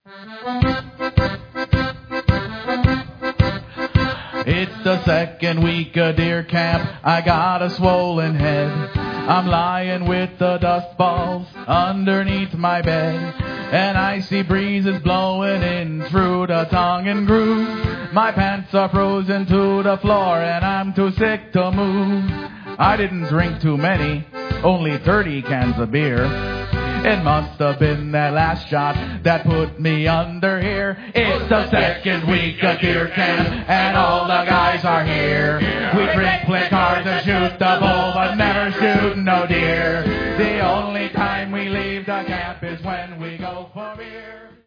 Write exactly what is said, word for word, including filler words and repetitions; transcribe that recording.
It's the second week of deer camp. I got a swollen head. I'm lying with the dust balls underneath my bed. And icy breezes blowing in through the tongue and groove. My pants are frozen to the floor and I'm too sick to move. I didn't drink too many, only thirty cans of beer. It must have been that last shot that put me under here. It's the second week of deer camp, and all the guys are here. We drink, play cards, and shoot the bull, but never shoot no deer.